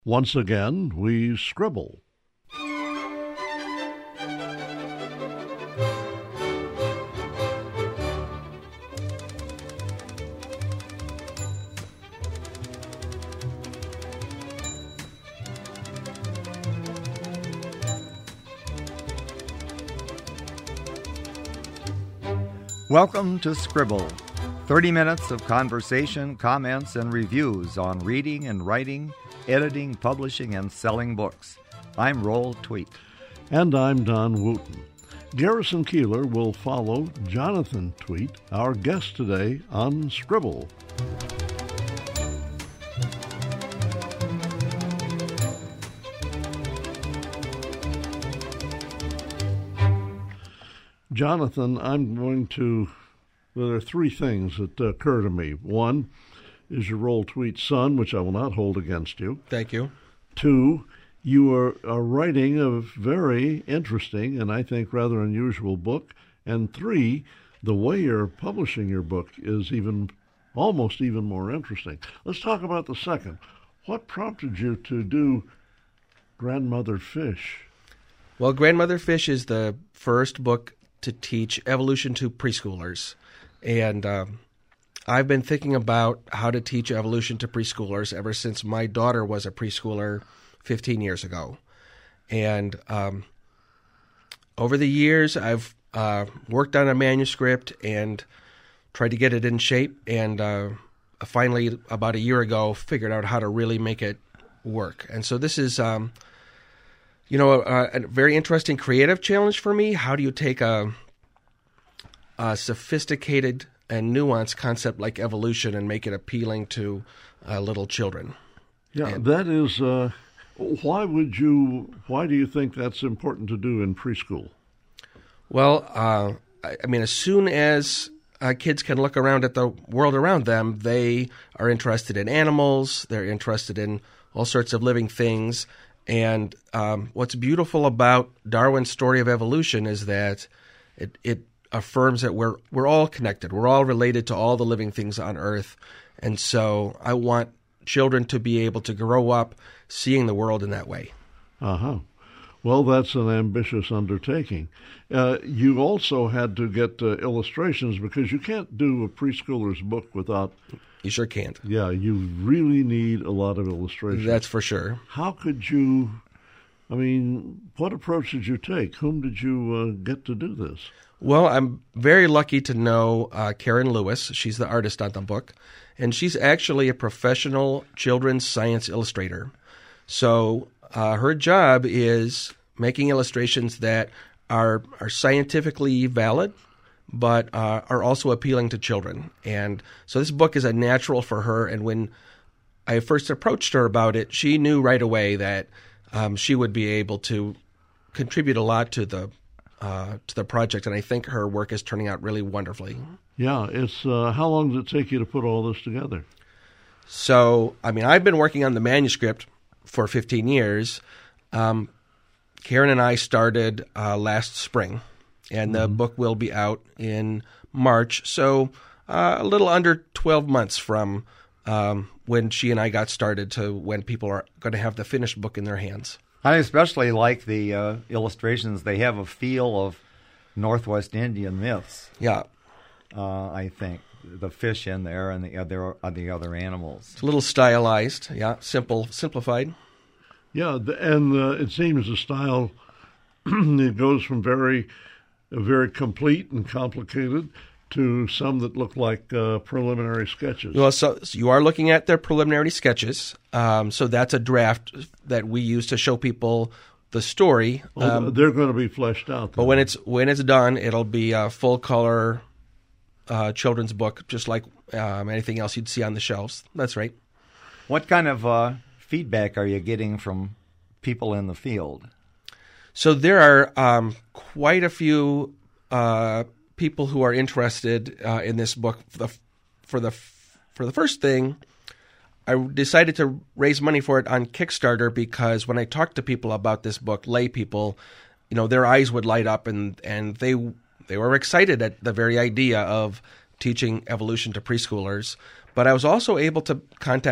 Once again, we scribble. Welcome to Scribble, 30 minutes of conversation, comments, and reviews on reading and writing, editing, publishing, and selling books. I'm Roll Tweet. And I'm Don Wooten. Garrison Keillor will follow Jonathan Tweet, our guest today on Scribble. Jonathan, there are three things that occur to me. One is your Roll Tweet son, which I will not hold against you. Thank you. Two, you are writing a very interesting and I think rather unusual book. And three, the way you're publishing your book is almost even more interesting. Let's talk about the second. What prompted you to do Grandmother Fish? Well, Grandmother Fish is the first book to teach evolution to preschoolers. And I've been thinking about how to teach evolution to preschoolers ever since my daughter was a preschooler 15 years ago. And over the years, I've worked on a manuscript and tried to get it in shape. And finally, about a year ago, figured out how to really make it work. And so this is a very interesting creative challenge for me. How do you take a sophisticated and nuanced concept like evolution and make it appealing to little children? Yeah, that is. Why do you think that's important to do in preschool? Well, as soon as kids can look around at the world around them, they are interested in animals. They're interested in all sorts of living things. And what's beautiful about Darwin's story of evolution is that it affirms that we're all connected. We're all related to all the living things on Earth. And so I want children to be able to grow up seeing the world in that way. Uh-huh. Well, that's an ambitious undertaking. You also had to get illustrations because you can't do a preschooler's book without... You sure can't. Yeah, you really need a lot of illustrations. That's for sure. How could what approach did you take? Whom did you get to do this? Well, I'm very lucky to know Karen Lewis. She's the artist on the book, and she's actually a professional children's science illustrator. So her job is making illustrations that are scientifically valid, but are also appealing to children. And so this book is a natural for her. And when I first approached her about it, she knew right away that she would be able to contribute a lot to the project. And I think her work is turning out really wonderfully. Yeah, it's how long did it take you to put all this together? So, I've been working on the manuscript for 15 years. Karen and I started last spring. And the book will be out in March, so a little under 12 months from when she and I got started to when people are going to have the finished book in their hands. I especially like the illustrations. They have a feel of Northwest Indian myths. Yeah. I think. The fish in there and the other animals. It's a little stylized, yeah, simplified. Yeah, and it seems the style, it goes from very complete and complicated to some that look like preliminary sketches. Well, so you are looking at their preliminary sketches. So that's a draft that we use to show people the story. They're going to be fleshed out. But when it's done, it'll be a full color children's book, just like anything else you'd see on the shelves. That's right. What kind of feedback are you getting from people in the field? So there are quite a few people who are interested in this book. For the first thing, I decided to raise money for it on Kickstarter because when I talked to people about this book, lay people, their eyes would light up and they were excited at the very idea of teaching evolution to preschoolers. But I was also able to contact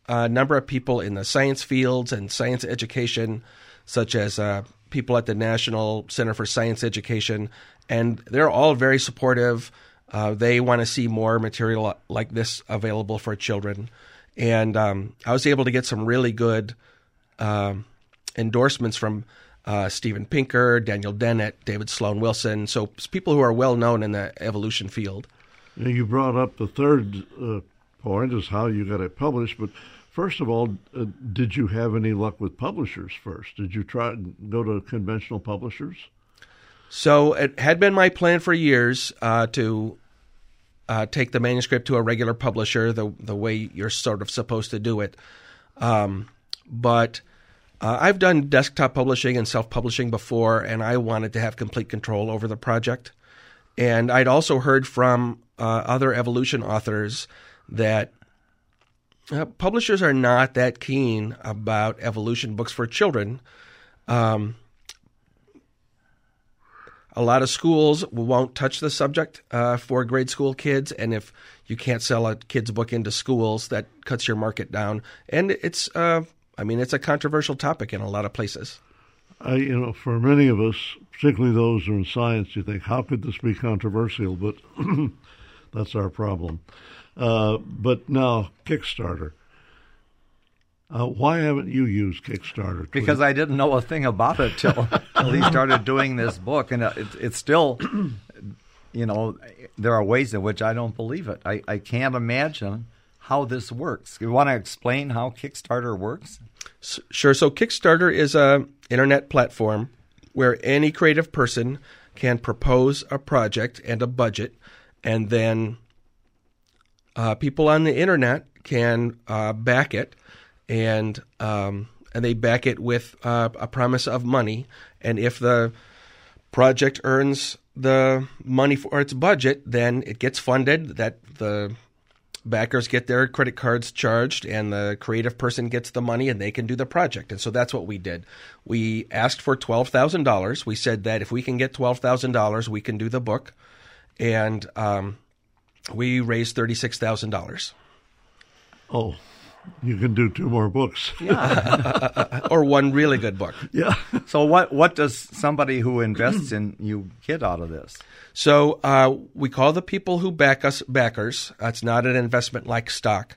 a number of people in the science fields and science education, such as people at the National Center for Science Education, and they're all very supportive. They want to see more material like this available for children. And I was able to get some really good endorsements from Steven Pinker, Daniel Dennett, David Sloan Wilson, so people who are well known in the evolution field. You brought up the third point is how you got it published, but first of all, did you have any luck with publishers first? Did you try and go to conventional publishers? So it had been my plan for years to take the manuscript to a regular publisher, the way you're sort of supposed to do it. But I've done desktop publishing and self-publishing before, and I wanted to have complete control over the project. And I'd also heard from other evolution authors that publishers are not that keen about evolution books for children. A lot of schools won't touch the subject for grade school kids, and if you can't sell a kid's book into schools, that cuts your market down. And it's a controversial topic in a lot of places. For many of us, particularly those who are in science, you think, how could this be controversial? But that's our problem. But now, Kickstarter. Why haven't you used Kickstarter? Because I didn't know a thing about it till he started doing this book. And it's still, there are ways in which I don't believe it. I can't imagine how this works. You want to explain how Kickstarter works? Sure. So Kickstarter is an internet platform where any creative person can propose a project and a budget, and then people on the internet can back it, and they back it with a promise of money. And if the project earns the money for its budget, then it gets funded. That the backers get their credit cards charged, and the creative person gets the money, and they can do the project. And so that's what we did. We asked for $12,000. We said that if we can get $12,000, we can do the book. And we raised $36,000. Oh, you can do 2 more books. Yeah. Or one really good book. Yeah. So what does somebody who invests in you get out of this? So we call the people who back us backers. It's not an investment like stock.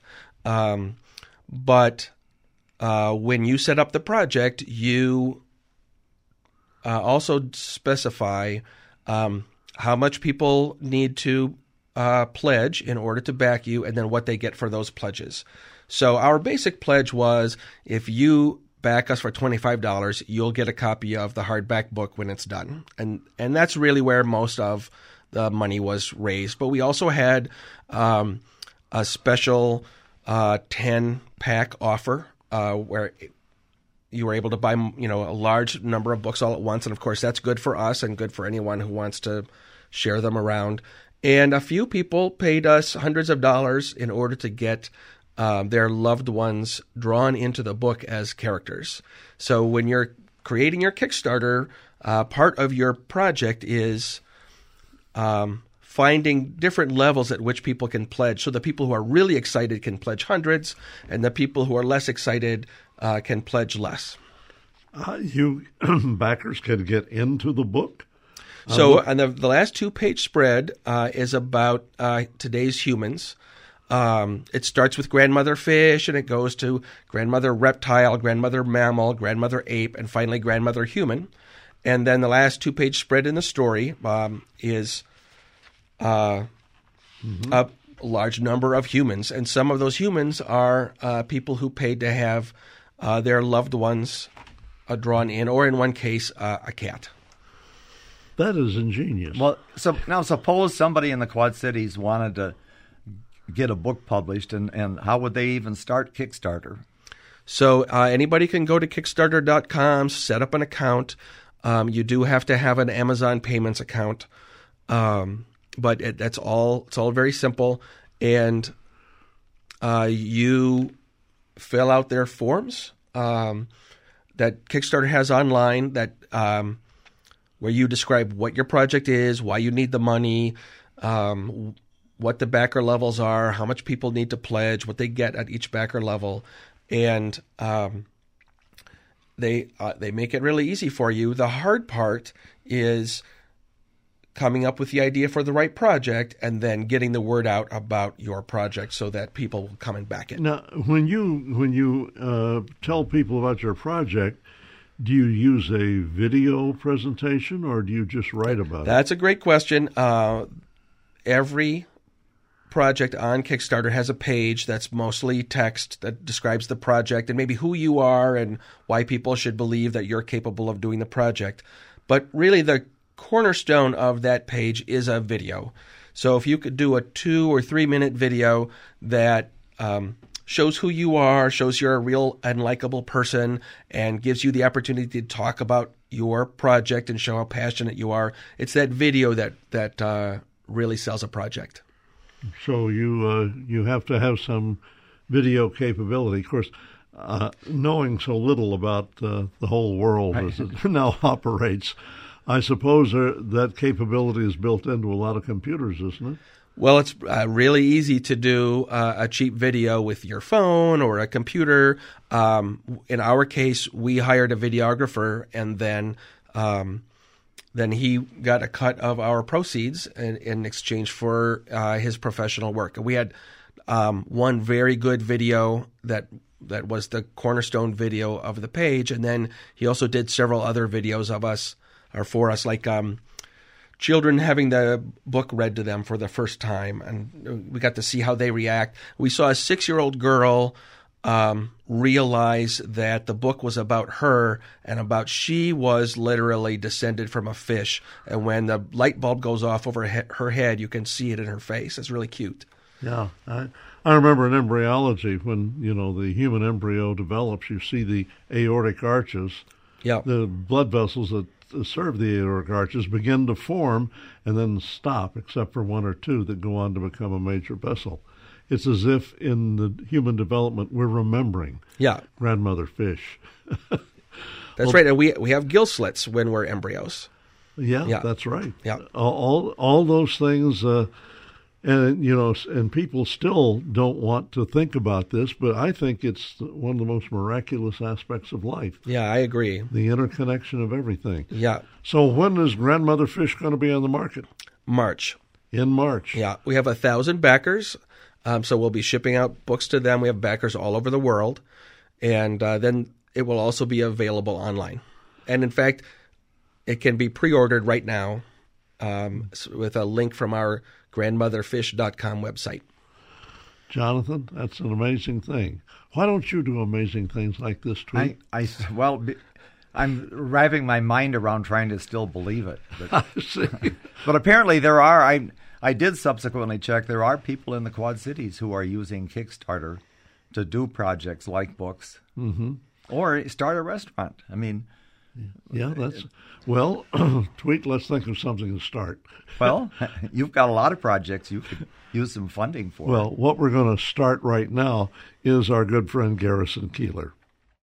But when you set up the project, you also specify how much people need to pledge in order to back you, and then what they get for those pledges. So our basic pledge was, if you back us for $25, you'll get a copy of the hardback book when it's done. And that's really where most of the money was raised. But we also had a special 10-pack offer where you were able to buy a large number of books all at once. And, of course, that's good for us and good for anyone who wants to share them around. And a few people paid us hundreds of dollars in order to get their loved ones drawn into the book as characters. So when you're creating your Kickstarter, part of your project is finding different levels at which people can pledge. So the people who are really excited can pledge hundreds, and the people who are less excited can pledge less. You backers can get into the book? So and the last 2-page spread is about today's humans. It starts with grandmother fish, and it goes to grandmother reptile, grandmother mammal, grandmother ape, and finally grandmother human. And then the last 2-page spread in the story is a large number of humans. And some of those humans are people who paid to have their loved ones drawn in, or in one case, a cat. That is ingenious. Well, so now suppose somebody in the Quad Cities wanted to get a book published, and how would they even start Kickstarter? So anybody can go to Kickstarter.com, set up an account. You do have to have an Amazon Payments account, but that's all. It's all very simple, and you fill out their forms that Kickstarter has online. That where you describe what your project is, why you need the money, what the backer levels are, how much people need to pledge, what they get at each backer level. and they make it really easy for you. The hard part is coming up with the idea for the right project and then getting the word out about your project so that people will come and back it. Now, when you tell people about your project, do you use a video presentation or do you just write about it? That's a great question. Every project on Kickstarter has a page that's mostly text that describes the project and maybe who you are and why people should believe that you're capable of doing the project. But really the cornerstone of that page is a video. So if you could do a 2 or 3 minute video that shows who you are, shows you're a real and likable person, and gives you the opportunity to talk about your project and show how passionate you are, it's that video that really sells a project. So you have to have some video capability. Of course, knowing so little about the whole world as it now operates, I suppose that capability is built into a lot of computers, isn't it? Well, it's really easy to do a cheap video with your phone or a computer. In our case, we hired a videographer, and then he got a cut of our proceeds in exchange for his professional work. We had one very good video that was the cornerstone video of the page, and then he also did several other videos of us or for us, like children having the book read to them for the first time, and we got to see how they react. We saw a 6-year-old girl realize that the book was about her and about she was literally descended from a fish. And when the light bulb goes off over her head, you can see it in her face. It's really cute. Yeah. I remember in embryology when, the human embryo develops, you see the aortic arches. Yeah. The blood vessels that serve the aortic arches begin to form and then stop, except for 1 or 2 that go on to become a major vessel. It's as if in the human development we're remembering grandmother fish. That's right. And we have gill slits when we're embryos. Yeah, that's right. Yeah. All those things, and people still don't want to think about this, but I think it's one of the most miraculous aspects of life. Yeah, I agree. The interconnection of everything. Yeah. So when is grandmother fish going to be on the market? March. In March. Yeah. We have 1,000 backers. So we'll be shipping out books to them. We have backers all over the world. And then it will also be available online. And in fact, it can be pre-ordered right now with a link from our grandmotherfish.com website. Jonathan, that's an amazing thing. Why don't you do amazing things like this, Tweet? I'm wrapping my mind around trying to still believe it. But, I see. But apparently there are... I did subsequently check. There are people in the Quad Cities who are using Kickstarter to do projects like books or start a restaurant. I mean, Tweet, let's think of something to start. Well, you've got a lot of projects you could use some funding for. Well, what we're going to start right now is our good friend Garrison Keillor.